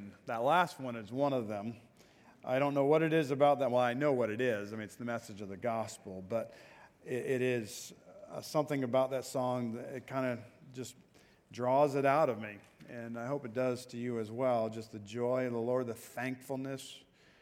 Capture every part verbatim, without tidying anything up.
and that last one is one of them. I don't know what it is about that. Well, I know what it is. I mean, it's the message of the gospel, but it, it is uh, something about that song that it kind of just draws it out of me, and I hope it does to you as well. Just the joy of the Lord, the thankfulness,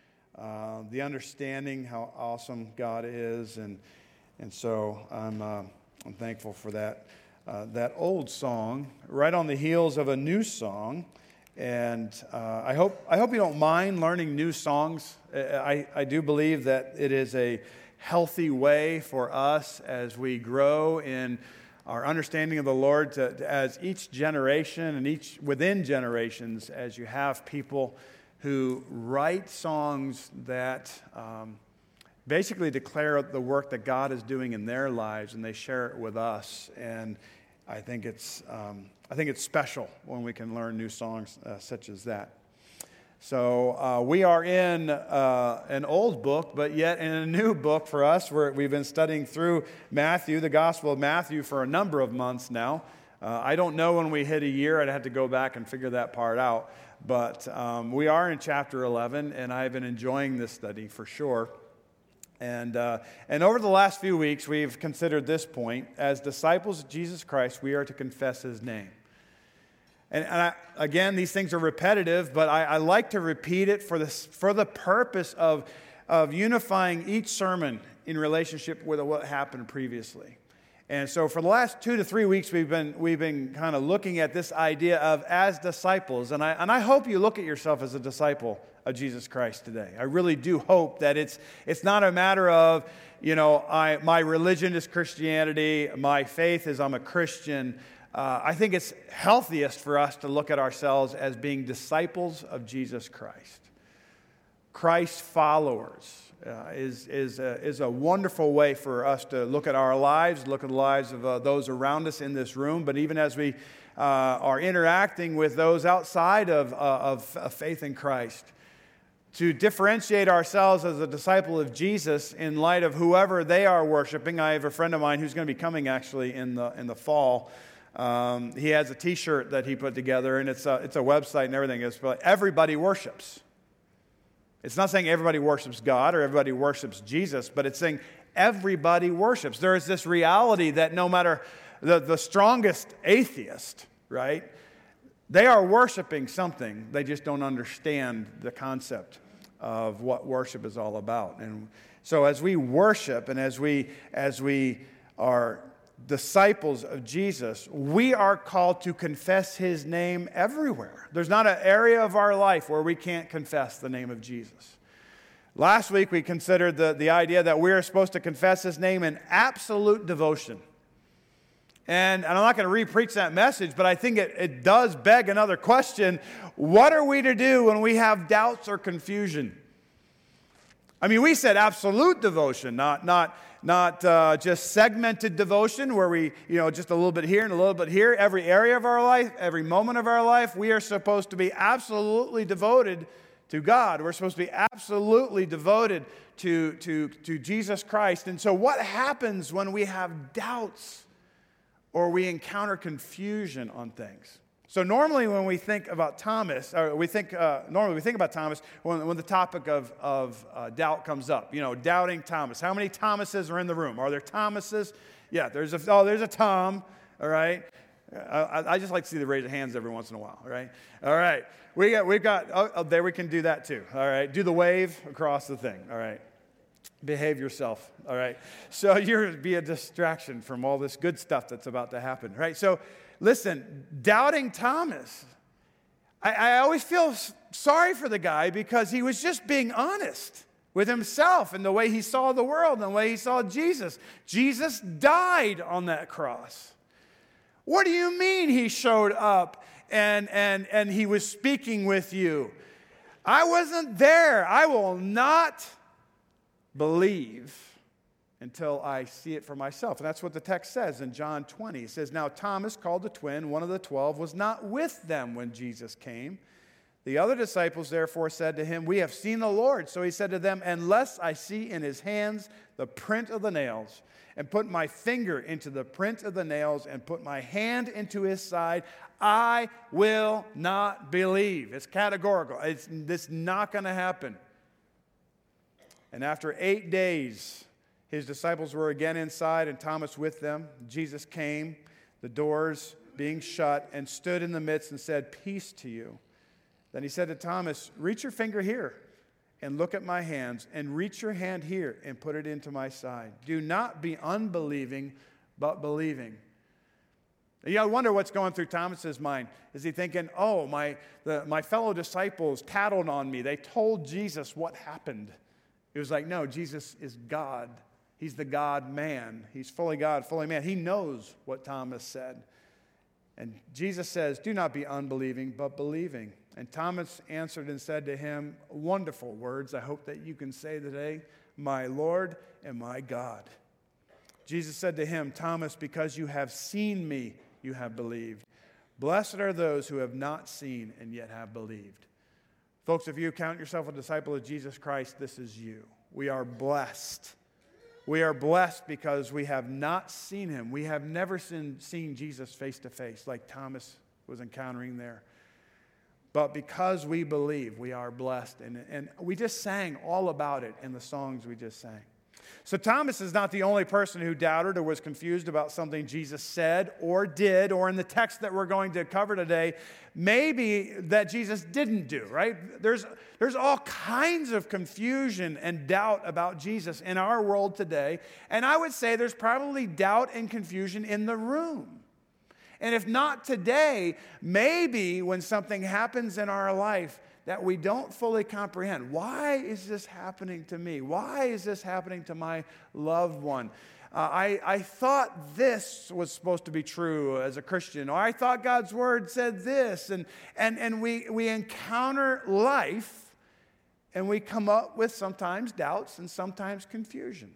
uh, the understanding how awesome God is, and and so I'm uh, I'm thankful for that. Uh, that old song, right on the heels of a new song, and uh, I hope I hope you don't mind learning new songs. I, I do believe that it is a healthy way for us as we grow in our understanding of the Lord, to, to, as each generation and each within generations, as you have people who write songs that um, basically declare the work that God is doing in their lives, and they share it with us. And I think it's um, I think it's special when we can learn new songs uh, such as that. So uh, we are in uh, an old book, but yet in a new book for us. We're, we've been studying through Matthew, the Gospel of Matthew, for a number of months now. Uh, I don't know when we hit a year. I'd have to go back and figure that part out. But um, we are in chapter eleven, and I've been enjoying this study for sure. And uh, and over the last few weeks, we've considered this point. As disciples of Jesus Christ, we are to confess His name. And, and I, again, these things are repetitive, but I, I like to repeat it for, this, for the purpose of, of unifying each sermon in relationship with what happened previously. And so for the last two to three weeks, we've been we've been kind of looking at this idea of as disciples. And I and I hope you look at yourself as a disciple of Jesus Christ today. I really do hope that it's it's not a matter of, you know, I my religion is Christianity, my faith is I'm a Christian. Uh, I think it's healthiest for us to look at ourselves as being disciples of Jesus Christ. Christ followers uh, is, is, a, is a wonderful way for us to look at our lives, look at the lives of uh, those around us in this room, but even as we uh, are interacting with those outside of, uh, of, of faith in Christ, to differentiate ourselves as a disciple of Jesus in light of whoever they are worshiping. I have a friend of mine who's going to be coming actually in the in the fall. Um, he has a T-shirt that he put together, and it's a, it's a website and everything. It's like everybody worships. It's not saying everybody worships God or everybody worships Jesus, but it's saying everybody worships. There is this reality that no matter the, the strongest atheist, right, they are worshiping something. They just don't understand the concept of what worship is all about. And so as we worship and as we as we are disciples of Jesus, we are called to confess His name everywhere. There's not an area of our life where we can't confess the name of Jesus. Last week we considered the, the idea that we are supposed to confess His name in absolute devotion. And, and I'm not going to re-preach that message, but I think it, it does beg another question. What are we to do when we have doubts or confusion? I mean, we said absolute devotion, not not not uh, just segmented devotion where we, you know, just a little bit here and a little bit here. Every area of our life, every moment of our life, we are supposed to be absolutely devoted to God. We're supposed to be absolutely devoted to, to, to Jesus Christ. And so what happens when we have doubts or we encounter confusion on things? So normally when we think about Thomas, or we think uh, normally we think about Thomas when, when the topic of, of uh, doubt comes up. You know, doubting Thomas. How many Thomases are in the room? Are there Thomases? Yeah, there's a oh, there's a Tom. All right. I, I just like to see the raise of hands every once in a while. All right. All right. We got we've got oh, oh, there we can do that too. All right. Do the wave across the thing. All right. Behave yourself. All right. So you're be a distraction from all this good stuff that's about to happen. Right. So. Listen, doubting Thomas, I, I always feel sorry for the guy because he was just being honest with himself and the way he saw the world and the way he saw Jesus. Jesus died on that cross. What do you mean he showed up and, and, and he was speaking with you? I wasn't there. I will not believe until I see it for myself. And that's what the text says in John twenty. It says, now Thomas, called the twin, one of the twelve, was not with them when Jesus came. The other disciples therefore said to him, we have seen the Lord. So he said to them, unless I see in his hands the print of the nails, and put my finger into the print of the nails, and put my hand into his side, I will not believe. It's categorical. It's, it's not going to happen. And after eight days, his disciples were again inside and Thomas with them. Jesus came, the doors being shut, and stood in the midst and said, "Peace to you." Then he said to Thomas, "Reach your finger here and look at my hands, and reach your hand here and put it into my side. Do not be unbelieving, but believing." You know, I wonder what's going through Thomas's mind. Is he thinking, oh, my, the, my fellow disciples tattled on me. They told Jesus what happened. It was like, no, Jesus is God. He's the God-man. He's fully God, fully man. He knows what Thomas said. And Jesus says, "Do not be unbelieving, but believing." And Thomas answered and said to him, wonderful words I hope that you can say today, "My Lord and my God." Jesus said to him, "Thomas, because you have seen me, you have believed. Blessed are those who have not seen and yet have believed." Folks, if you count yourself a disciple of Jesus Christ, this is you. We are blessed. We are blessed because we have not seen him. We have never seen, seen Jesus face to face like Thomas was encountering there. But because we believe, we are blessed. And, and we just sang all about it in the songs we just sang. So Thomas is not the only person who doubted or was confused about something Jesus said or did, or in the text that we're going to cover today, maybe that Jesus didn't do, right? There's, there's all kinds of confusion and doubt about Jesus in our world today. And I would say there's probably doubt and confusion in the room. And if not today, maybe when something happens in our life that we don't fully comprehend. Why is this happening to me? Why is this happening to my loved one? Uh, I, I thought this was supposed to be true as a Christian, or I thought God's word said this. And, and, and we, we encounter life, and we come up with sometimes doubts and sometimes confusion.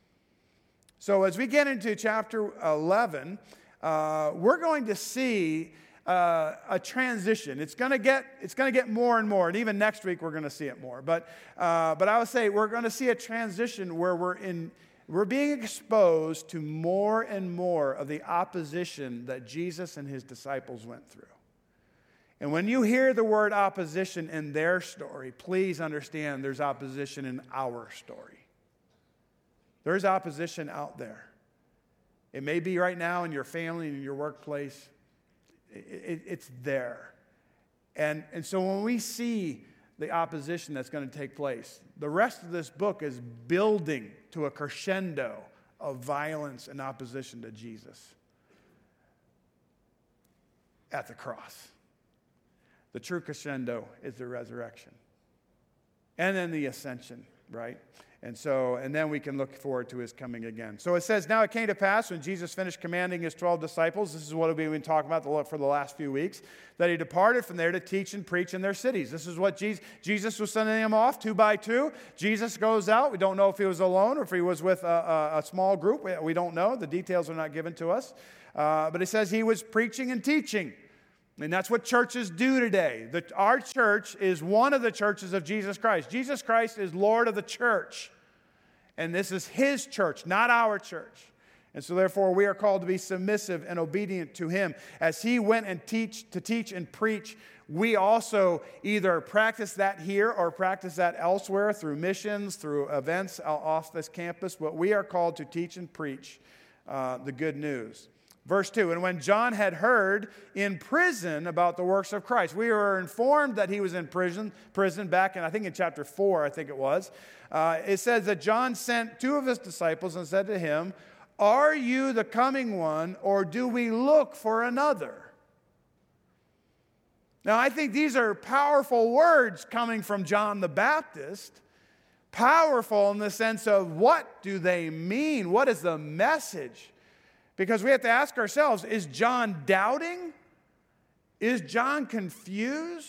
So as we get into chapter eleven, uh, we're going to see Uh, a transition. It's going to get it's going to get more and more, and even next week we're going to see it more. But uh, but I would say we're going to see a transition where we're in we're being exposed to more and more of the opposition that Jesus and his disciples went through. And when you hear the word opposition in their story, please understand there's opposition in our story. There's opposition out there. It may be right now in your family, in your workplace. It, it's there. And, and so when we see the opposition that's going to take place, the rest of this book is building to a crescendo of violence and opposition to Jesus at the cross. The true crescendo is the resurrection. And then the ascension, right? And so, and then we can look forward to his coming again. So it says, "Now it came to pass when Jesus finished commanding his twelve disciples," this is what we've been talking about for the last few weeks, "that he departed from there to teach and preach in their cities." This is what Jesus, Jesus was sending them off two by two. Jesus goes out. We don't know if he was alone or if he was with a, a, a small group. We, we don't know. The details are not given to us. Uh, but it says he was preaching and teaching. And that's what churches do today. The, our church is one of the churches of Jesus Christ. Jesus Christ is Lord of the church. And this is his church, not our church. And so therefore we are called to be submissive and obedient to him. As he went and teach to teach and preach, we also either practice that here or practice that elsewhere through missions, through events off this campus. But we are called to teach and preach uh, the good news. Verse two, "And when John had heard in prison about the works of Christ," we were informed that he was in prison, prison back in, I think in chapter four, I think it was. Uh, it says that John sent two of his disciples and said to him, "Are you the coming one, or do we look for another?" Now, I think these are powerful words coming from John the Baptist. Powerful in the sense of what do they mean? What is the message? Because we have to ask ourselves, is John doubting? Is John confused?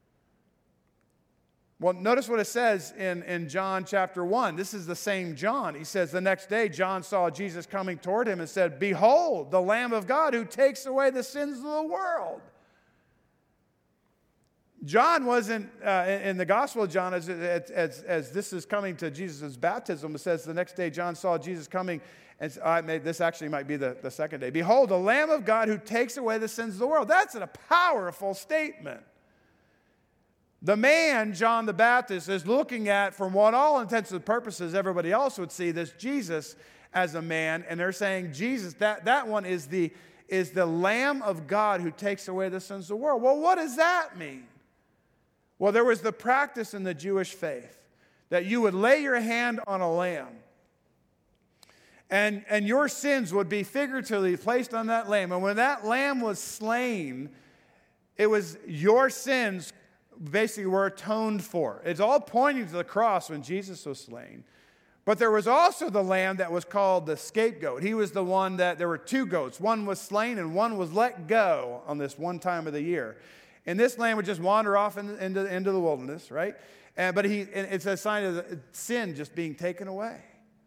Well, notice what it says in, in John chapter one. This is the same John. He says, "The next day John saw Jesus coming toward him and said, 'Behold, the Lamb of God who takes away the sins of the world.'" John wasn't, uh, in, in the Gospel of John, as, as, as, as this is coming to Jesus' baptism, it says the next day John saw Jesus coming, and uh, may, this actually might be the, the second day. Behold, the Lamb of God who takes away the sins of the world. That's a powerful statement. The man, John the Baptist, is looking at, from what all intents and purposes everybody else would see, this Jesus as a man, and they're saying Jesus, that, that one is the, is the Lamb of God who takes away the sins of the world. Well, what does that mean? Well, there was the practice in the Jewish faith that you would lay your hand on a lamb, and, and your sins would be figuratively placed on that lamb. And when that lamb was slain, it was your sins basically were atoned for. It's all pointing to the cross when Jesus was slain. But there was also the lamb that was called the scapegoat. He was the one that, there were two goats. One was slain and one was let go on this one time of the year. And this lamb would just wander off in, into, into the wilderness, right? And, but he, it's a sign of the, sin just being taken away.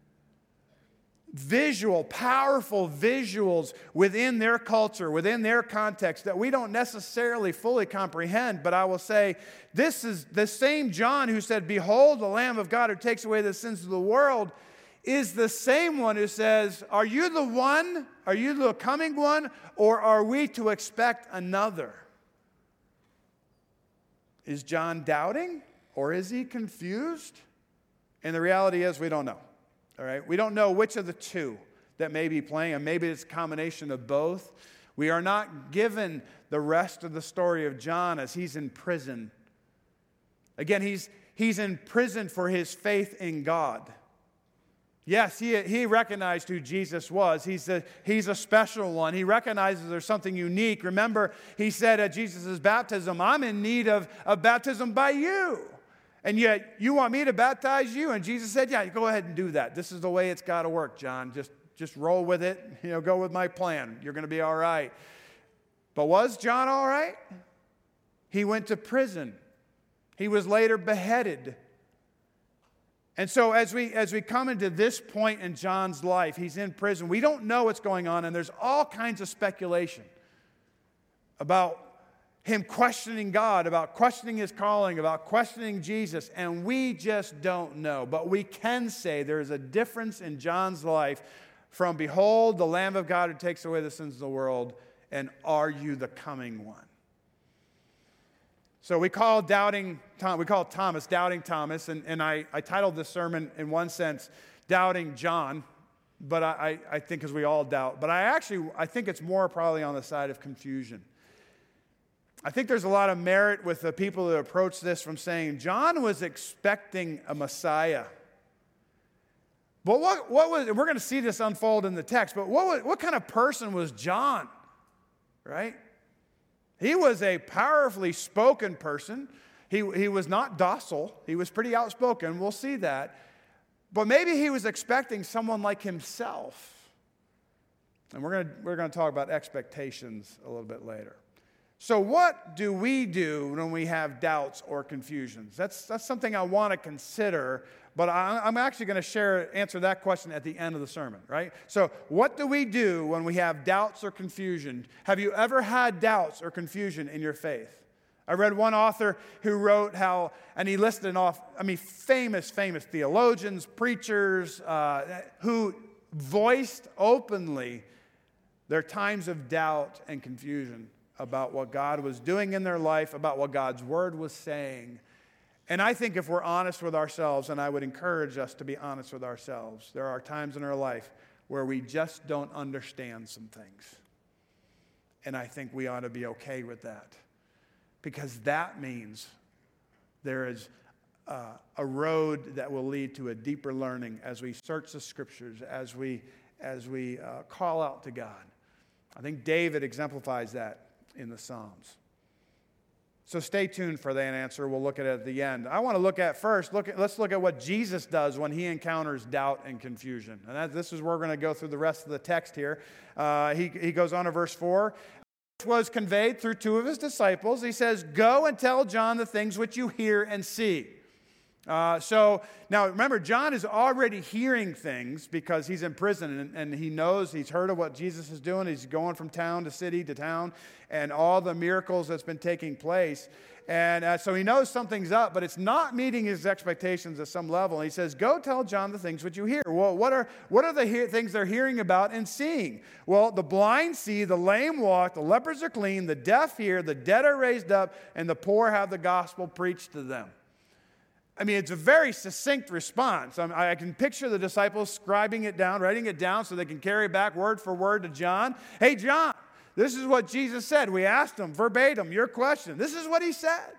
Visual, powerful visuals within their culture, within their context that we don't necessarily fully comprehend. But I will say, this is the same John who said, behold, the Lamb of God who takes away the sins of the world, is the same one who says, are you the one? Are you the coming one? Or are we to expect another? Is John doubting, or is he confused? And the reality is we don't know. All right, we don't know which of the two that may be playing, and maybe it's a combination of both. We are not given the rest of the story of John as he's in prison. Again, he's, he's in prison for his faith in God. Yes, he, he recognized who Jesus was. He's a, he's a special one. He recognizes there's something unique. Remember, he said at Jesus' baptism, I'm in need of, of baptism by you. And yet, you want me to baptize you? And Jesus said, yeah, go ahead and do that. This is the way it's got to work, John. Just, just roll with it. You know, go with my plan. You're going to be all right. But was John all right? He went to prison. He was later beheaded. And so as we, as we come into this point in John's life, he's in prison. We don't know what's going on, and there's all kinds of speculation about him questioning God, about questioning his calling, about questioning Jesus, and we just don't know. But we can say there is a difference in John's life from, behold, the Lamb of God who takes away the sins of the world, and are you the coming one? So we call doubting Tom, we call Thomas Doubting Thomas, and, and I, I titled this sermon in one sense, Doubting John, but I, I think because we all doubt. But I actually, I think it's more probably on the side of confusion. I think there's a lot of merit with the people that approach this from saying, John was expecting a Messiah. But what, what was, we're going to see this unfold in the text, but what, was, what kind of person was John, right? He was a powerfully spoken person. He, he was not docile. He was pretty outspoken. We'll see that. But maybe he was expecting someone like himself. And we're going to, we're going to talk about expectations a little bit later. So what do we do when we have doubts or confusions? That's, that's something I want to consider, but I, I'm actually going to share answer that question at the end of the sermon, right? So what do we do when we have doubts or confusion? Have you ever had doubts or confusion in your faith? I read one author who wrote how, and he listed off, I mean, famous, famous theologians, preachers, uh, who voiced openly their times of doubt and confusion about what God was doing in their life, about what God's word was saying. And I think if we're honest with ourselves, and I would encourage us to be honest with ourselves, there are times in our life where we just don't understand some things. And I think we ought to be okay with that, because that means there is uh, a road that will lead to a deeper learning as we search the scriptures, as we, as we uh, call out to God. I think David exemplifies that in the Psalms. So stay tuned for that answer. We'll look at it at the end. I want to look at first, look at, let's look at what Jesus does when he encounters doubt and confusion. And that, this is where we're going to go through the rest of the text here. Uh, he, he goes on to verse four. Which was conveyed through two of his disciples. He says, go and tell John the things which you hear and see. Uh, so now remember, John is already hearing things because he's in prison, and, and he knows, he's heard of what Jesus is doing. He's going from town to city to town and all the miracles that's been taking place. And uh, so he knows something's up, but it's not meeting his expectations at some level. And he says, go tell John the things which you hear. Well, what are, what are the he- things they're hearing about and seeing? Well, the blind see, the lame walk, the lepers are clean, the deaf hear, the dead are raised up, and the poor have the gospel preached to them. I mean, it's a very succinct response. I, I can picture the disciples scribing it down, writing it down so they can carry it back word for word to John. Hey, John, this is what Jesus said. We asked him verbatim, your question. This is what he said.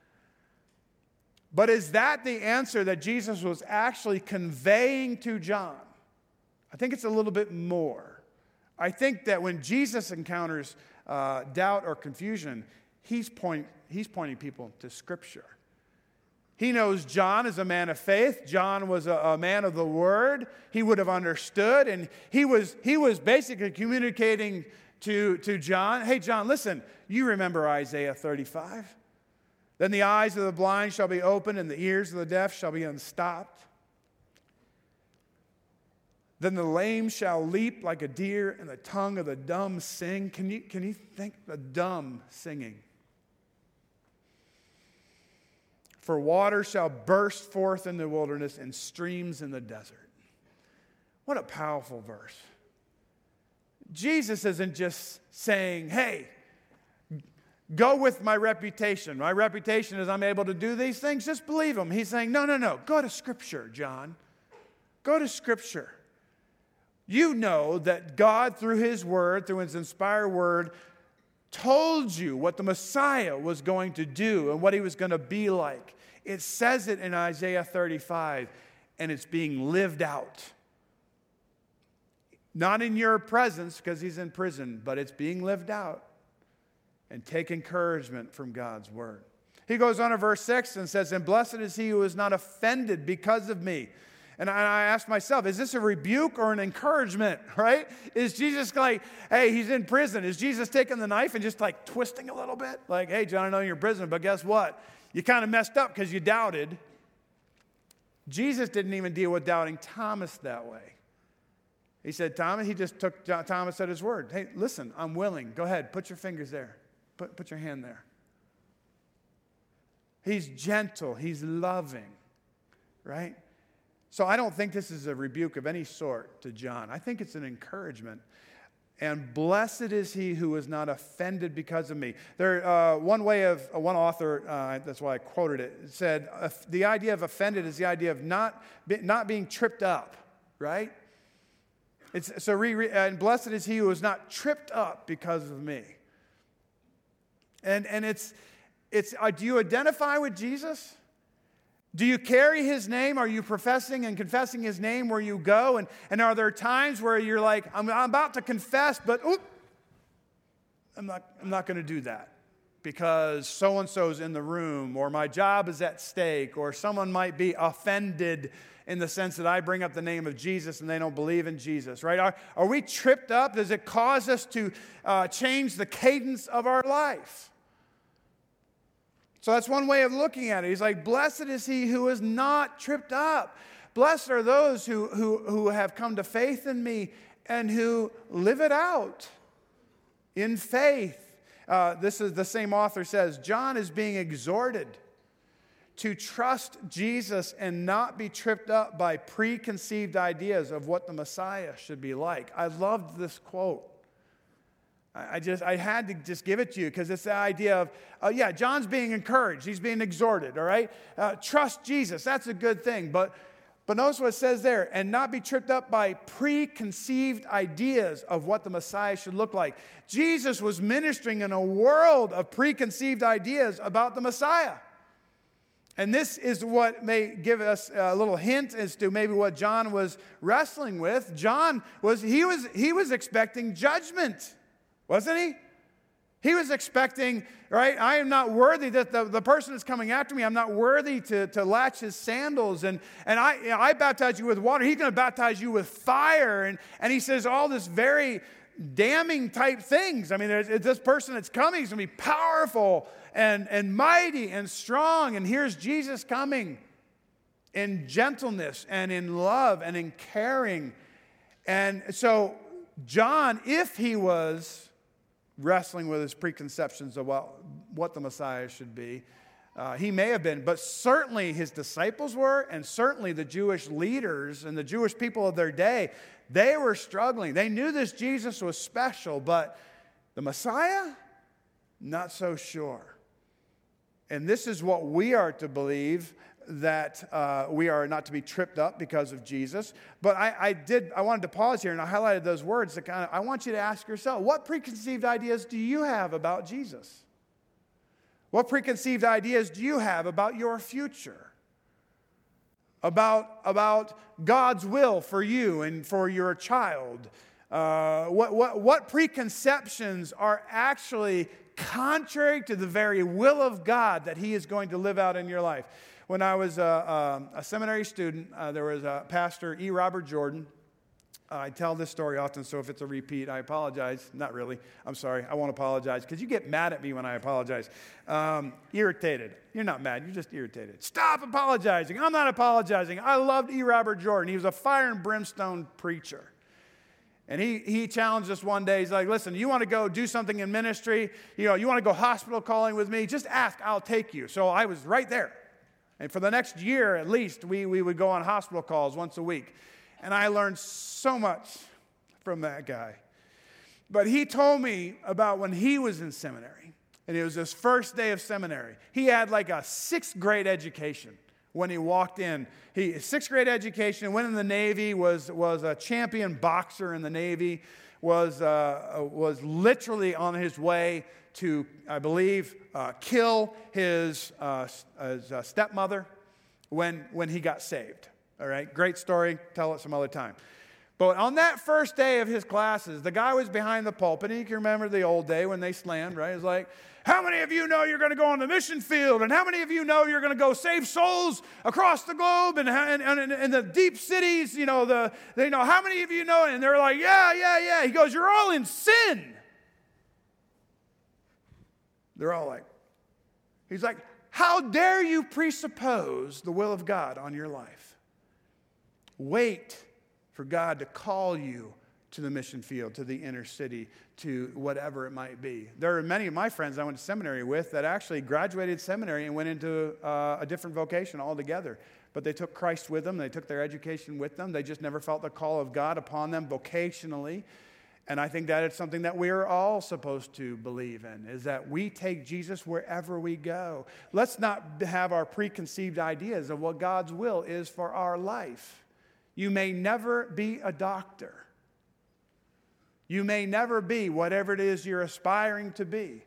But is that the answer that Jesus was actually conveying to John? I think it's a little bit more. I think that when Jesus encounters uh, doubt or confusion, he's, point, he's pointing people to Scripture. He knows John is a man of faith. John was a, a man of the Word. He would have understood, and he was, he was basically communicating to, to John, hey, John, listen, you remember Isaiah thirty-five. Then the eyes of the blind shall be opened, and the ears of the deaf shall be unstopped. Then the lame shall leap like a deer, and the tongue of the dumb sing. Can you, can you think the dumb singing? For water shall burst forth in the wilderness and streams in the desert. What a powerful verse. Jesus isn't just saying, hey, go with my reputation. My reputation is I'm able to do these things. Just believe him. He's saying, no, no, no. Go to Scripture, John. Go to Scripture. You know that God, through his word, through his inspired word, told you what the Messiah was going to do and what he was going to be like. It says it in Isaiah thirty-five, and it's being lived out. Not in your presence because he's in prison, but it's being lived out. And take encouragement from God's word. He goes on to verse six and says, and blessed is he who is not offended because of me. And I asked myself, is this a rebuke or an encouragement, right? Is Jesus like, hey, he's in prison. Is Jesus taking the knife and just like twisting a little bit? Like, hey, John, I know you're in prison, but guess what? You kind of messed up because you doubted. Jesus didn't even deal with doubting Thomas that way. He said, Thomas, he just took Thomas at his word. Hey, listen, I'm willing. Go ahead, put your fingers there. Put, put your hand there. He's gentle. He's loving, right? So I don't think this is a rebuke of any sort to John. I think it's an encouragement. And blessed is he who is not offended because of me. There, uh, one way of uh, one author, uh, that's why I quoted it, said uh, the idea of offended is the idea of not be, not being tripped up, right? It's so re, re, and blessed is he who is not tripped up because of me. And and it's it's uh, do you identify with Jesus? Do you carry his name? Are you professing and confessing his name where you go? And, and are there times where you're like, I'm, I'm about to confess, but oop, I'm not, I'm not going to do that because so-and-so's in the room, or my job is at stake, or someone might be offended in the sense that I bring up the name of Jesus and they don't believe in Jesus, right? Are, are we tripped up? Does it cause us to uh, change the cadence of our life? So that's one way of looking at it. He's like, blessed is he who is not tripped up. Blessed are those who, who, who have come to faith in me and who live it out in faith. Uh, this is the same author says, John is being exhorted to trust Jesus and not be tripped up by preconceived ideas of what the Messiah should be like. I loved this quote. I just, I had to just give it to you because it's the idea of, uh, yeah, John's being encouraged. He's being exhorted, all right? Uh, trust Jesus. That's a good thing. But, but notice what it says there, and not be tripped up by preconceived ideas of what the Messiah should look like. Jesus was ministering in a world of preconceived ideas about the Messiah. And this is what may give us a little hint as to maybe what John was wrestling with. John was, he was, he was expecting judgment. Wasn't he? He was expecting, right? I am not worthy that the, the person is coming after me. I'm not worthy to, to latch his sandals. And, and I, you know, I baptize you with water. He's going to baptize you with fire. And, and he says all this very damning type things. I mean, there's, this person that's coming is going to be powerful and, and mighty and strong. And here's Jesus coming. in gentleness and in love and in caring. And so John, if he was wrestling with his preconceptions about what the Messiah should be, uh, he may have been, but certainly his disciples were, and certainly the Jewish leaders and the Jewish people of their day, they were struggling. They knew this Jesus was special, but the Messiah, not so sure. And this is what we are to believe, that uh, we are not to be tripped up because of Jesus. But I, I did, I wanted to pause here, and I highlighted those words that kind of, I want you to ask yourself, what preconceived ideas do you have about Jesus? What preconceived ideas do you have about your future? About, about God's will for you and for your child? Uh, what, what, what preconceptions are actually contrary to the very will of God that He is going to live out in your life? When I was a, a, a seminary student, uh, there was a pastor, E. Robert Jordan. Uh, I tell this story often, so if it's a repeat, I apologize. Not really. I'm sorry. I won't apologize because you get mad at me when I apologize. Um, irritated. You're not mad. You're just irritated. Stop apologizing. I'm not apologizing. I loved E. Robert Jordan. He was a fire and brimstone preacher. And he, he challenged us one day. He's like, listen, you want to go do something in ministry? You know, you want to go hospital calling with me? Just ask. I'll take you. So I was right there. And for the next year, at least, we, we would go on hospital calls once a week. And I learned so much from that guy. But he told me about when he was in seminary. And it was his first day of seminary. He had like a sixth grade education when he walked in. He sixth grade education, went in the Navy, was, was a champion boxer in the Navy, was, uh, was literally on his way to, I believe, uh, kill his, uh, his uh, stepmother when, when he got saved. All right, great story. Tell it some other time. But on that first day of his classes, the guy was behind the pulpit. And you can remember the old day when they slammed, right? It's like, how many of you know you're going to go on the mission field? And how many of you know you're going to go save souls across the globe and, and, and, and the deep cities? You know, the, they know, how many of you know? And they're like, yeah, yeah, yeah. He goes, you're all in sin. They're all like, he's like, how dare you presuppose the will of God on your life? Wait for God to call you to the mission field, to the inner city, to whatever it might be. There are many of my friends I went to seminary with that actually graduated seminary and went into uh, a different vocation altogether. But they took Christ with them. They took their education with them. They just never felt the call of God upon them vocationally. And I think that it's something that we're all supposed to believe in, is that we take Jesus wherever we go. Let's not have our preconceived ideas of what God's will is for our life. You may never be a doctor. You may never be whatever it is you're aspiring to be.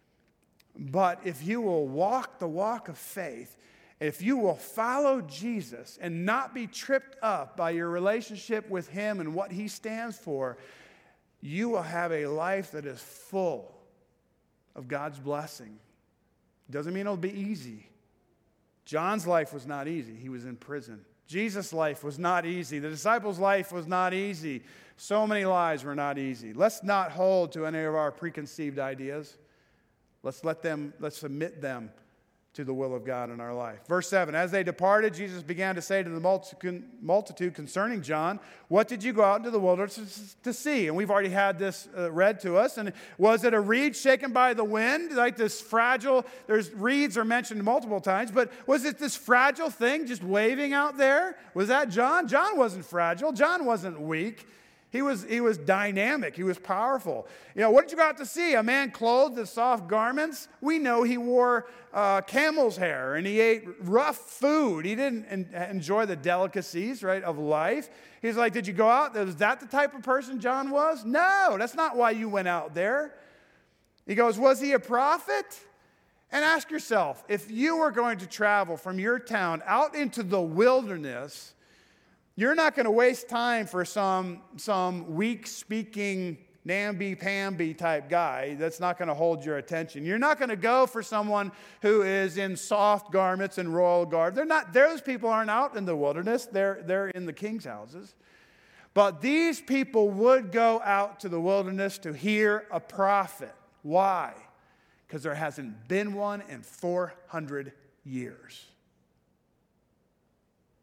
But if you will walk the walk of faith, if you will follow Jesus and not be tripped up by your relationship with Him and what He stands for, you will have a life that is full of God's blessing. Doesn't mean it'll be easy. John's life was not easy. He was in prison. Jesus' life was not easy. The disciples' life was not easy. So many lives were not easy. Let's not hold to any of our preconceived ideas. Let's let them, let's submit them to the will of God in our life. Verse seven, as they departed, Jesus began to say to the multitude concerning John, what did you go out into the wilderness to see? And we've already had this uh, read to us. And was it a reed shaken by the wind? Like this fragile, there's reeds are mentioned multiple times, but was it this fragile thing just waving out there? Was that John? John wasn't fragile. John wasn't weak. He was, he was dynamic. He was powerful. You know, what did you go out to see? A man clothed in soft garments? We know he wore uh, camel's hair and he ate rough food. He didn't en- enjoy the delicacies, right, of life. He's like, did you go out? Was that the type of person John was? No, that's not why you went out there. He goes, was he a prophet? And ask yourself, if you were going to travel from your town out into the wilderness, you're not going to waste time for some, some weak-speaking, namby-pamby type guy that's not going to hold your attention. You're not going to go for someone who is in soft garments and royal garb. They're not, those people aren't out in the wilderness. They're, they're in the king's houses. But these people would go out to the wilderness to hear a prophet. Why? Because there hasn't been one in four hundred years.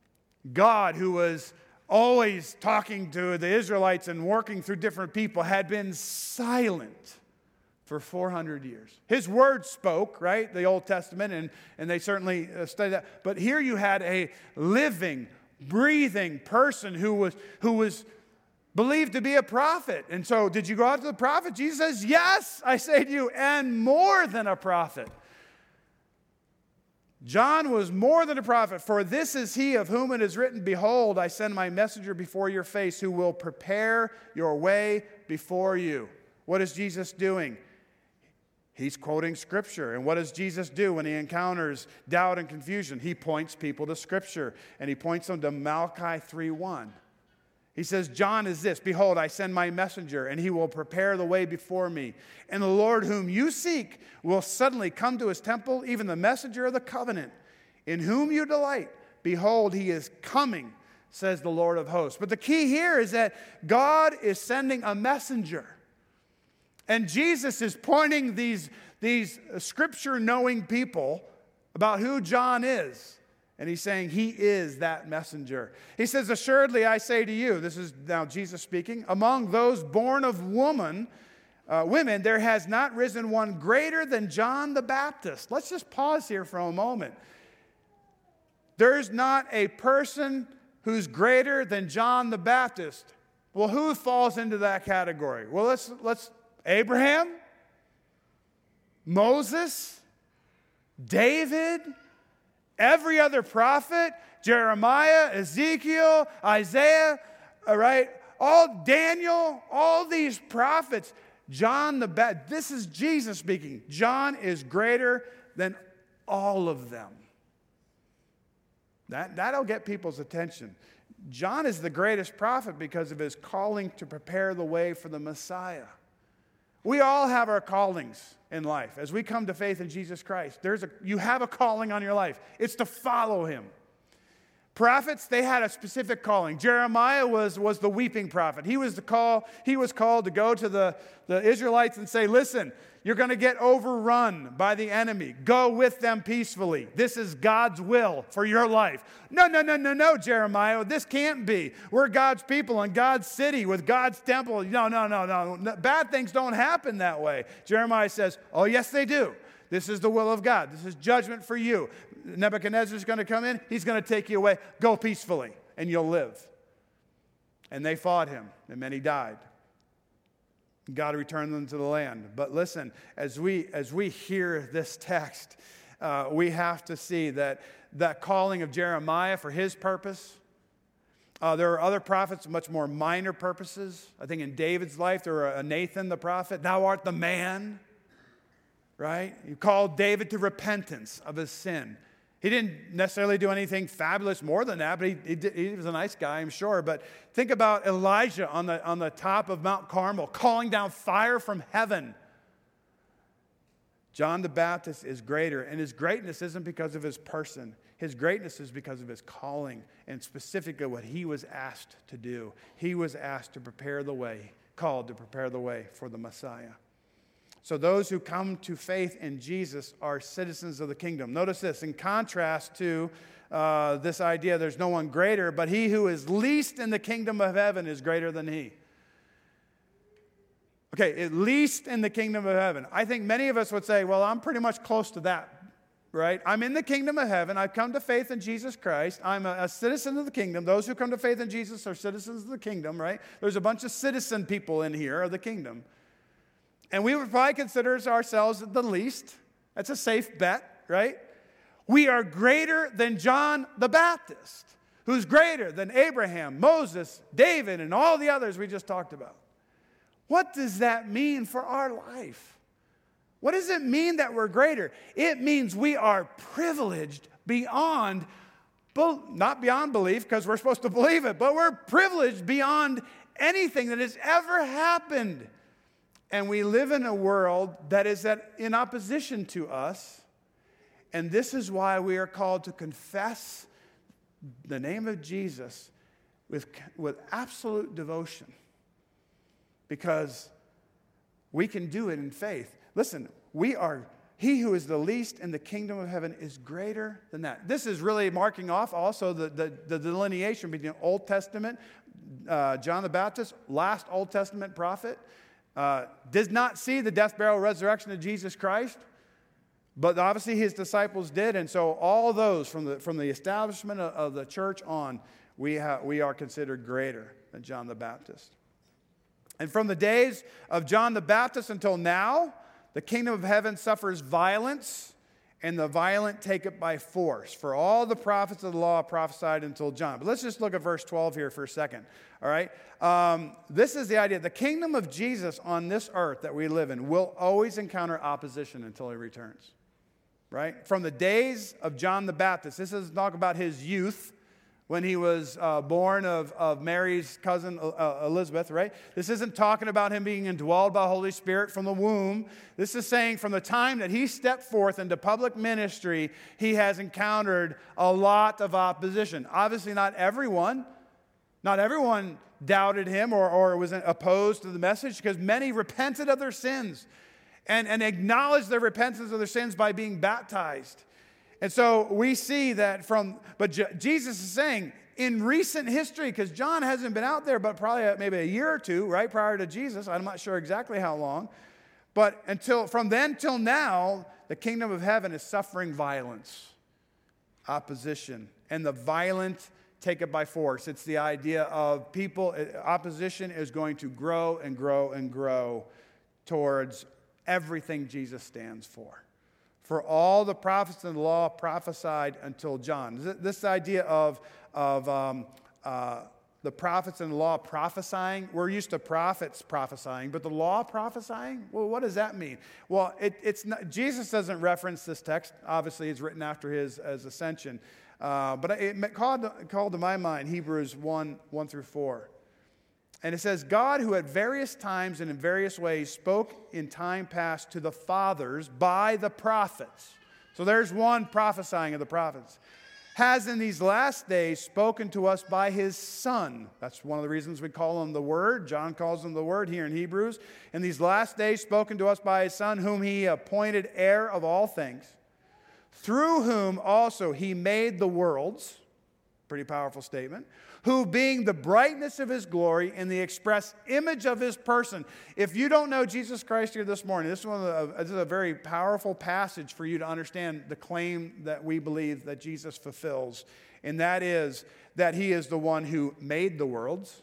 God, who was always talking to the Israelites and working through different people, had been silent for four hundred years. His word spoke, right? The Old Testament, and, and they certainly studied that. But here you had a living, breathing person who was, who was believed to be a prophet. And so, did you go out to the prophet? Jesus says, yes, I say to you, and more than a prophet. John was more than a prophet, for this is he of whom it is written, behold, I send my messenger before your face, who will prepare your way before you. What is Jesus doing? He's quoting Scripture. And what does Jesus do when he encounters doubt and confusion? He points people to Scripture, and he points them to Malachi three one. He says, John is this, behold, I send my messenger, and he will prepare the way before me. And the Lord whom you seek will suddenly come to his temple, even the messenger of the covenant, in whom you delight. Behold, he is coming, says the Lord of hosts. But the key here is that God is sending a messenger. And Jesus is pointing these, these Scripture-knowing people about who John is. And he's saying he is that messenger. He says, assuredly I say to you, this is now Jesus speaking, among those born of woman, uh, women, there has not risen one greater than John the Baptist. Let's just pause here for a moment. There's not a person who's greater than John the Baptist. Well, who falls into that category? Well, let's, let's Abraham, Moses, David, every other prophet, Jeremiah, Ezekiel, Isaiah, all right, all Daniel, all these prophets, John the Baptist, this is Jesus speaking. John is greater than all of them. That, that'll get people's attention. John is the greatest prophet because of his calling to prepare the way for the Messiah. We all have our callings in life. As we come to faith in Jesus Christ, there's a, you have a calling on your life. It's to follow him. Prophets, they had a specific calling. Jeremiah was, was the weeping prophet. He was, the call, he was called to go to the, the Israelites and say, listen, you're going to get overrun by the enemy. Go with them peacefully. This is God's will for your life. No, no, no, no, no, Jeremiah. This can't be. We're God's people in God's city with God's temple. No, no, no, no. Bad things don't happen that way. Jeremiah says, oh, yes, they do. This is the will of God. This is judgment for you. Nebuchadnezzar's going to come in. He's going to take you away. Go peacefully, and you'll live. And they fought him, and many died. God returned them to the land. But listen, as we as we hear this text, uh, we have to see that that calling of Jeremiah for his purpose. Uh, there are other prophets, much more minor purposes. I think in David's life, there were a Nathan the prophet. Thou art the man. Right? You called David to repentance of his sin. He didn't necessarily do anything fabulous more than that, but he, he, did, he was a nice guy, I'm sure. But think about Elijah on the, on the top of Mount Carmel, calling down fire from heaven. John the Baptist is greater, and his greatness isn't because of his person. His greatness is because of his calling, and specifically what he was asked to do. He was asked to prepare the way, called to prepare the way for the Messiah. So those who come to faith in Jesus are citizens of the kingdom. Notice this, in contrast to uh, this idea, there's no one greater, but he who is least in the kingdom of heaven is greater than he. Okay, at least in the kingdom of heaven. I think many of us would say, well, I'm pretty much close to that, right? I'm in the kingdom of heaven. I've come to faith in Jesus Christ. I'm a, a citizen of the kingdom. Those who come to faith in Jesus are citizens of the kingdom, right? There's a bunch of citizen people in here of the kingdom. And we would probably consider ourselves the least. That's a safe bet, right? We are greater than John the Baptist, who's greater than Abraham, Moses, David, and all the others we just talked about. What does that mean for our life? What does it mean that we're greater? It means we are privileged beyond, not beyond belief, because we're supposed to believe it, but we're privileged beyond anything that has ever happened. And we live in a world that is at, in opposition to us. And this is why we are called to confess the name of Jesus with, with absolute devotion. Because we can do it in faith. Listen, we are he who is the least in the kingdom of heaven is greater than that. This is really marking off also the, the, the delineation between the Old Testament, uh, John the Baptist, last Old Testament prophet, uh, did not see the death, burial, resurrection of Jesus Christ, but obviously his disciples did. And so all those from the, from the establishment of, of the church on, we, ha- we are considered greater than John the Baptist. And from the days of John the Baptist until now, the kingdom of heaven suffers violence, and the violent take it by force. For all the prophets of the law prophesied until John. But let's just look at verse twelve here for a second. All right? Um, this is the idea. The kingdom of Jesus on this earth that we live in will always encounter opposition until he returns. Right? From the days of John the Baptist. This is talk about his youth, when he was uh, born of, of Mary's cousin uh, Elizabeth, right? This isn't talking about him being indwelled by the Holy Spirit from the womb. This is saying from the time that he stepped forth into public ministry, he has encountered a lot of opposition. Obviously not everyone. Not everyone doubted him or, or was opposed to the message, because many repented of their sins and, and acknowledged their repentance of their sins by being baptized. And so we see that from, but J- Jesus is saying in recent history, because John hasn't been out there, but probably maybe a year or two, right, prior to Jesus. I'm not sure exactly how long. But until from then till now, the kingdom of heaven is suffering violence, opposition, and the violent take it by force. It's the idea of people, opposition is going to grow and grow and grow towards everything Jesus stands for. For all the prophets in the law prophesied until John. This idea of, of um, uh, the prophets in the law prophesying, we're used to prophets prophesying, but the law prophesying? Well, what does that mean? Well, it, it's not, Jesus doesn't reference this text. Obviously, it's written after his, his ascension. Uh, but it called, called to my mind Hebrews one, one through four. And it says, God, who at various times and in various ways spoke in time past to the fathers by the prophets. So there's one prophesying of the prophets. Has in these last days spoken to us by his Son. That's one of the reasons we call him the Word. John calls him the Word here in Hebrews. In these last days spoken to us by his Son, whom he appointed heir of all things, through whom also he made the worlds. Pretty powerful statement. Who being the brightness of his glory and the express image of his person. If you don't know Jesus Christ here this morning, this is, one of the, this is a very powerful passage for you to understand the claim that we believe that Jesus fulfills. And that is that he is the one who made the worlds.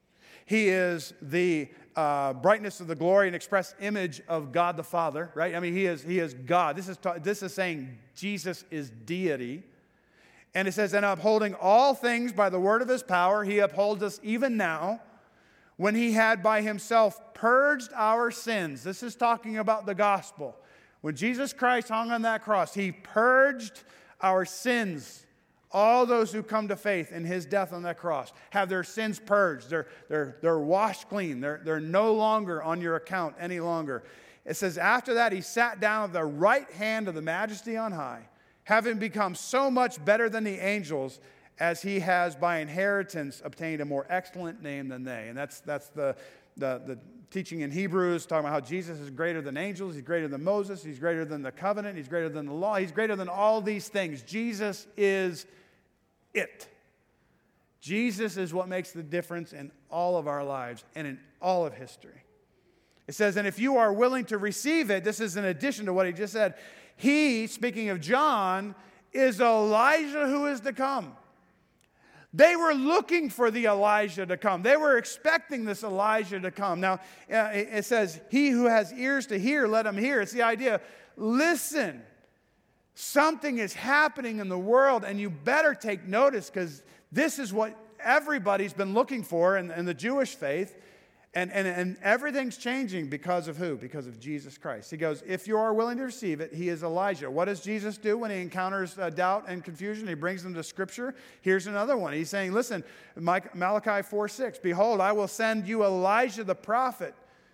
He is the uh, brightness of the glory and express image of God the Father, right? I mean, he is, he is God. This is, ta- this is saying Jesus is deity. And it says, and upholding all things by the word of his power, he upholds us even now, when he had by himself purged our sins. This is talking about the gospel. When Jesus Christ hung on that cross, he purged our sins. All those who come to faith in his death on that cross have their sins purged. They're, they're, they're washed clean. They're, they're no longer on your account any longer. It says, after that, he sat down at the right hand of the majesty on high, having become so much better than the angels, as he has by inheritance obtained a more excellent name than they. And that's that's the, the, the teaching in Hebrews, talking about how Jesus is greater than angels, he's greater than Moses, he's greater than the covenant, he's greater than the law, he's greater than all these things. Jesus is it. Jesus is what makes the difference in all of our lives and in all of history. It says, and if you are willing to receive it, this is in addition to what he just said, he, speaking of John, is Elijah who is to come. They were looking for the Elijah to come. They were expecting this Elijah to come. Now, uh, it says, he who has ears to hear, let him hear. It's the idea, listen, something is happening in the world, and you better take notice, because this is what everybody's been looking for in, in the Jewish faith. And, and, and everything's changing because of who? Because of Jesus Christ. He goes, if you are willing to receive it, he is Elijah. What does Jesus do when he encounters uh, doubt and confusion? He brings them to Scripture. Here's another one. He's saying, listen, Malachi four six, behold, I will send you Elijah the prophet.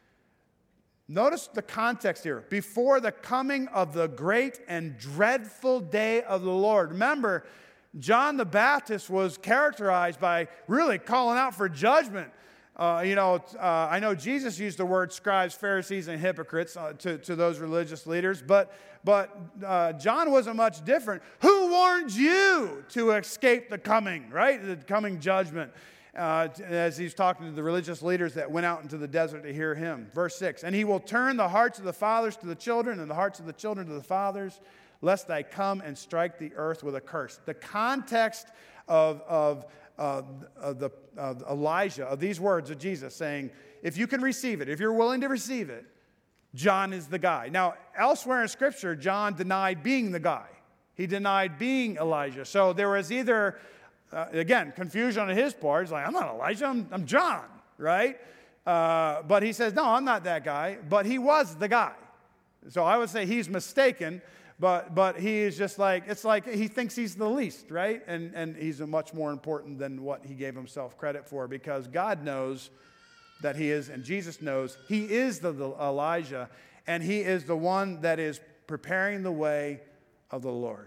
Notice the context here. Before the coming of the great and dreadful day of the Lord. Remember, John the Baptist was characterized by really calling out for judgment. Uh, you know, uh, I know Jesus used the word scribes, Pharisees, and hypocrites uh, to, to those religious leaders, but, but uh, John wasn't much different. Who warned you to escape the coming, right? The coming judgment, uh, as he's talking to the religious leaders that went out into the desert to hear him. Verse six, and he will turn the hearts of the fathers to the children and the hearts of the children to the fathers, lest I come and strike the earth with a curse. The context of, of Uh, of, the, of Elijah, of these words of Jesus saying, if you can receive it, if you're willing to receive it, John is the guy. Now, elsewhere in Scripture, John denied being the guy. He denied being Elijah. So there was either, uh, again, confusion on his part. He's like, I'm not Elijah, I'm, I'm John, right? Uh, but he says, no, I'm not that guy. But he was the guy. So I would say he's mistaken. But but he is just like, it's like he thinks he's the least, right? And, and he's much more important than what he gave himself credit for, because God knows that he is, and Jesus knows he is the, the Elijah, and he is the one that is preparing the way of the Lord.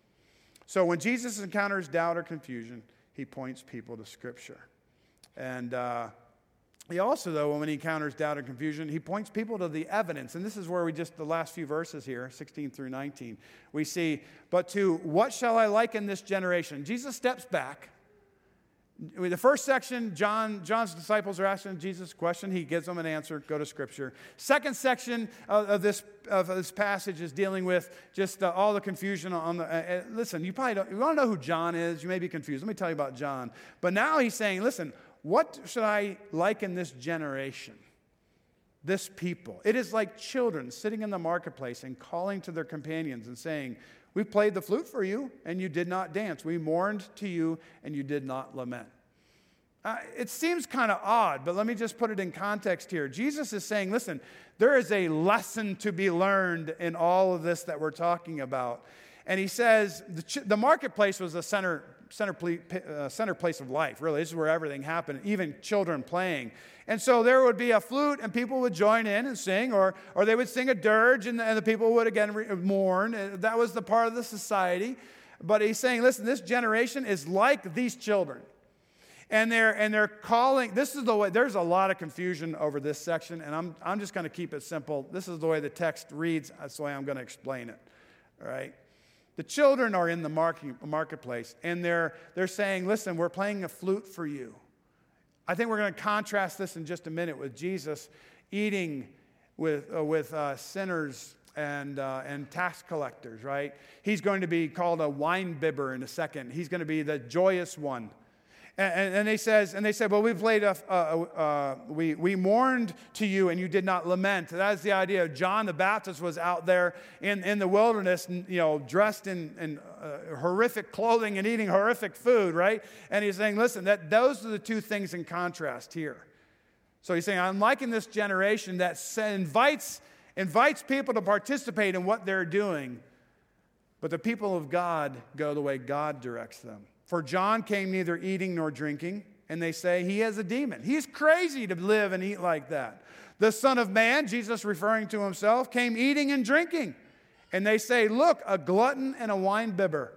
So when Jesus encounters doubt or confusion, he points people to Scripture. And uh, he also, though, when he encounters doubt and confusion, he points people to the evidence. And this is where we just, the last few verses here, sixteen through nineteen, we see, but to what shall I liken this generation? Jesus steps back. I mean, the first section, John, John's disciples are asking Jesus a question. He gives them an answer. Go to Scripture. Second section of, of, this, of this passage is dealing with just uh, all the confusion on the... Uh, uh, listen, you probably don't... You want to know who John is? You may be confused. Let me tell you about John. But now he's saying, listen, what should I liken this generation, this people? It is like children sitting in the marketplace and calling to their companions and saying, we played the flute for you, and you did not dance. We mourned to you, and you did not lament. Uh, it seems kind of odd, but let me just put it in context here. Jesus is saying, listen, there is a lesson to be learned in all of this that we're talking about. And he says the, ch- the marketplace was the center Center, uh, center place of life, really. This is where everything happened, even children playing. And so there would be a flute, and people would join in and sing, or, or they would sing a dirge, and the, and the people would again re- mourn. That was the part of the society. But he's saying, listen, this generation is like these children. And they're, and they're calling, this is the way, there's a lot of confusion over this section, and I'm, I'm just going to keep it simple. This is the way the text reads. That's the way I'm going to explain it, all right? The children are in the market, marketplace, and they're, they're saying, listen, we're playing a flute for you. I think we're going to contrast this in just a minute with Jesus eating with, uh, with uh, sinners and, uh, and tax collectors, right? He's going to be called a wine bibber in a second. He's going to be the joyous one. And, and, and, they says, and they said, well, we played, a, uh, uh, we, we mourned to you and you did not lament. That's the idea of John the Baptist was out there in, in the wilderness, you know, dressed in, in uh, horrific clothing and eating horrific food, right? And he's saying, listen, that those are the two things in contrast here. So he's saying, I'm liking this generation that invites, invites people to participate in what they're doing, but the people of God go the way God directs them. For John came neither eating nor drinking, and they say he has a demon. He's crazy to live and eat like that. The Son of Man, Jesus referring to himself, came eating and drinking. And they say, look, a glutton and a wine bibber,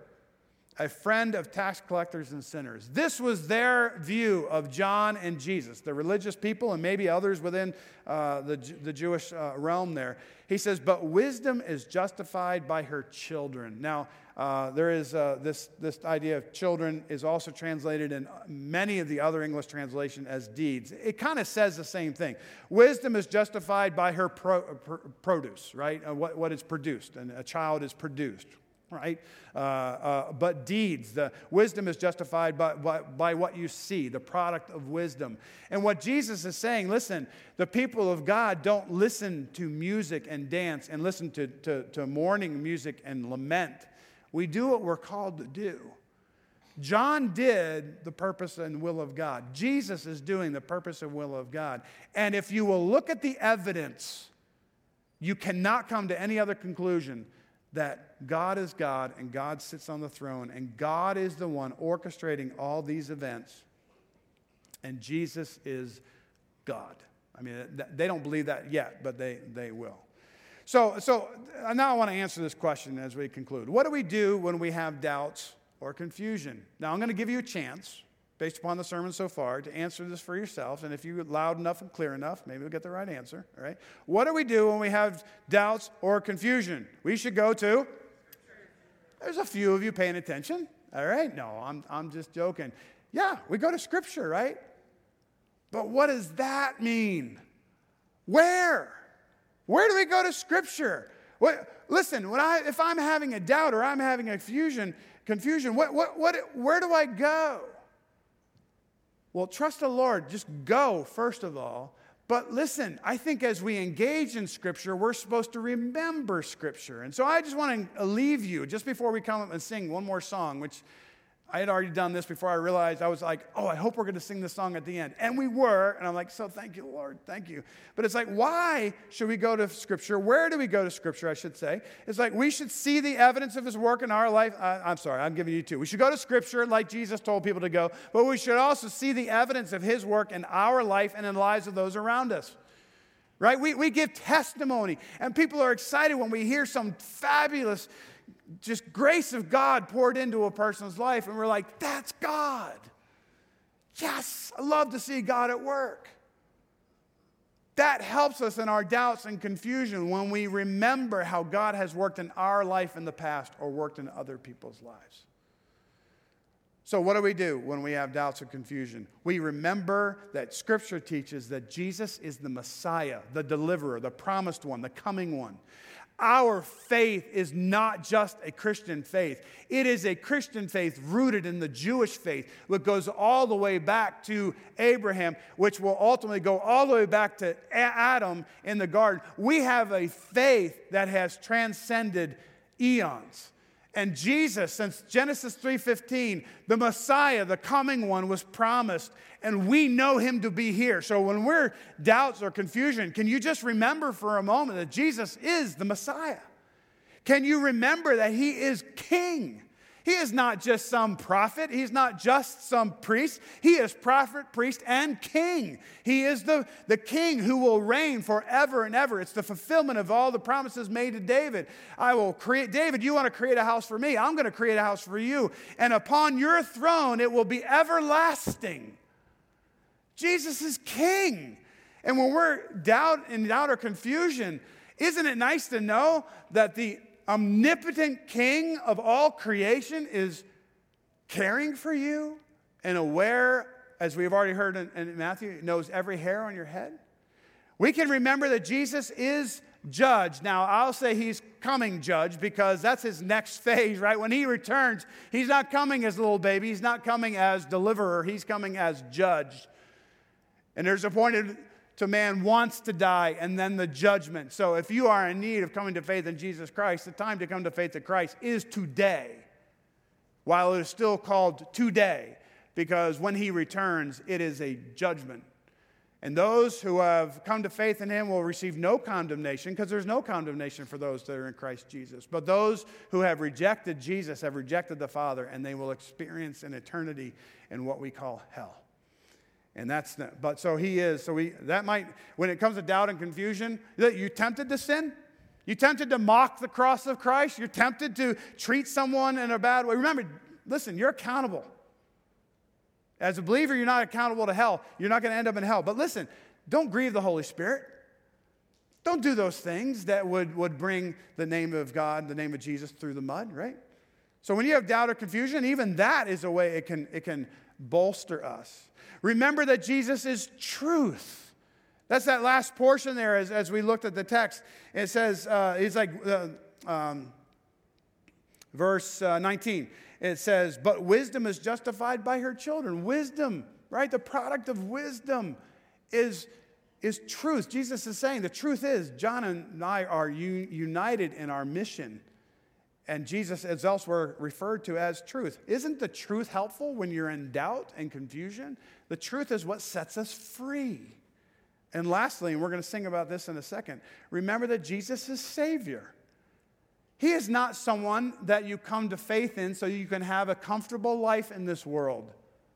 a friend of tax collectors and sinners. This was their view of John and Jesus, the religious people and maybe others within uh, the, the Jewish uh, realm there. He says, but wisdom is justified by her children. Now, uh, there is uh, this, this idea of children is also translated in many of the other English translations as deeds. It kind of says the same thing. Wisdom is justified by her pro, pro, produce, right? Uh, what, what is produced, and a child is produced. Right? Uh, uh, but deeds, the wisdom is justified by, by, by what you see, the product of wisdom. And what Jesus is saying, listen, the people of God don't listen to music and dance and listen to, to, to mourning music and lament. We do what we're called to do. John did the purpose and will of God. Jesus is doing the purpose and will of God. And if you will look at the evidence, you cannot come to any other conclusion that God is God and God sits on the throne and God is the one orchestrating all these events and Jesus is God. I mean, they don't believe that yet, but they, they will. So, so now I want to answer this question as we conclude. What do we do when we have doubts or confusion? Now, I'm going to give you a chance, based upon the sermon so far, to answer this for yourselves. And if you're loud enough and clear enough, maybe we'll get the right answer. All right? What do we do when we have doubts or confusion? We should go to? There's a few of you paying attention. All right? No, I'm, I'm just joking. Yeah, we go to Scripture, right? But what does that mean? Where? Where do we go to Scripture? What, listen, when I, if I'm having a doubt or I'm having a confusion, confusion, what, what, what, where do I go? Well, trust the Lord. Just go, first of all. But listen, I think as we engage in Scripture, we're supposed to remember Scripture. And so I just want to leave you, just before we come up and sing one more song, which I had already done this before I realized. I was like, oh, I hope we're going to sing this song at the end. And we were. And I'm like, so thank you, Lord. Thank you. But it's like, why should we go to Scripture? Where do we go to Scripture, I should say? It's like we should see the evidence of His work in our life. I, I'm sorry, I'm giving you two. We should go to Scripture like Jesus told people to go. But we should also see the evidence of His work in our life and in the lives of those around us. Right? We, we give testimony. And people are excited when we hear some fabulous just grace of God poured into a person's life, and we're like, that's God. Yes, I love to see God at work. That helps us in our doubts and confusion when we remember how God has worked in our life in the past or worked in other people's lives. So what do we do when we have doubts or confusion? We remember that Scripture teaches that Jesus is the Messiah, the deliverer, the promised one, the coming one. Our faith is not just a Christian faith. It is a Christian faith rooted in the Jewish faith, which goes all the way back to Abraham, which will ultimately go all the way back to Adam in the garden. We have a faith that has transcended eons. And Jesus, since Genesis three fifteen, the Messiah, the coming one, was promised, and we know Him to be here. So when we're doubts or confusion, can you just remember for a moment that Jesus is the Messiah? Can you remember that He is King? He is not just some prophet. He's not just some priest. He is prophet, priest, and king. He is the, the king who will reign forever and ever. It's the fulfillment of all the promises made to David. I will create, David, you want to create a house for me? I'm going to create a house for you. And upon your throne, it will be everlasting. Jesus is king. And when we're doubt and doubt or confusion, isn't it nice to know that the omnipotent King of all creation is caring for you and aware, as we've already heard in, in Matthew, knows every hair on your head? We can remember that Jesus is judge. Now, I'll say He's coming judge because that's His next phase, right? When He returns, He's not coming as a little baby. He's not coming as deliverer. He's coming as judge. And there's a point in to man wants to die, and then the judgment. So if you are in need of coming to faith in Jesus Christ, the time to come to faith in Christ is today, while it is still called today, because when He returns, it is a judgment. And those who have come to faith in Him will receive no condemnation, because there's no condemnation for those that are in Christ Jesus. But those who have rejected Jesus have rejected the Father, and they will experience an eternity in what we call hell. And that's the, but so He is. So we that might, when it comes to doubt and confusion, that you tempted to sin? You tempted to mock the cross of Christ? You're tempted to treat someone in a bad way? Remember, listen, you're accountable. As a believer, you're not accountable to hell. You're not going to end up in hell. But listen, don't grieve the Holy Spirit. Don't do those things that would, would bring the name of God, the name of Jesus through the mud, right? So when you have doubt or confusion, even that is a way it can, it can bolster us. Remember that Jesus is truth. That's that last portion there as, as we looked at the text. It says, uh, it's like uh, um, verse uh, nineteen. It says, but wisdom is justified by her children. Wisdom, right? The product of wisdom is, is truth. Jesus is saying the truth is John and I are u- united in our mission. And Jesus is elsewhere referred to as truth. Isn't the truth helpful when you're in doubt and confusion? The truth is what sets us free. And lastly, and we're going to sing about this in a second, remember that Jesus is Savior. He is not someone that you come to faith in so you can have a comfortable life in this world.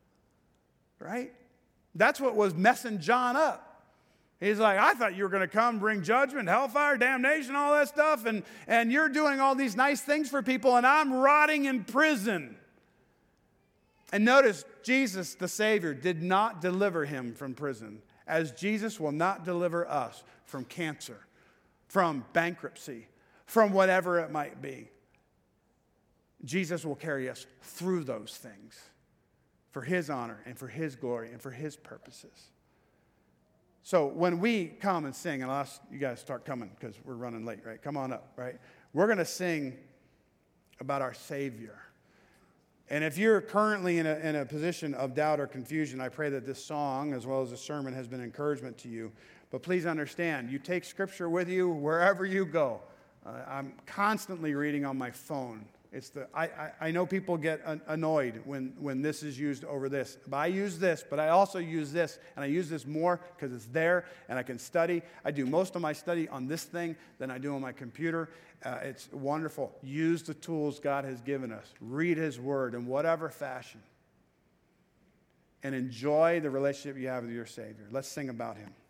Right? That's what was messing John up. He's like, I thought you were going to come bring judgment, hellfire, damnation, all that stuff, and, and you're doing all these nice things for people, and I'm rotting in prison. And notice, Jesus, the Savior, did not deliver him from prison, as Jesus will not deliver us from cancer, from bankruptcy, from whatever it might be. Jesus will carry us through those things for his honor and for his glory and for his purposes. So when we come and sing, and I'll ask you guys to start coming because we're running late, right? Come on up, right? We're going to sing about our Savior. And if you're currently in a, in a position of doubt or confusion, I pray that this song, as well as the sermon, has been encouragement to you. But please understand, you take Scripture with you wherever you go. Uh, I'm constantly reading on my phone. It's the I, I, I know people get an, annoyed when, when this is used over this. But I use this, but I also use this, and I use this more because it's there, and I can study. I do most of my study on this thing than I do on my computer. Uh, it's wonderful. Use the tools God has given us. Read his word in whatever fashion. And enjoy the relationship you have with your Savior. Let's sing about him.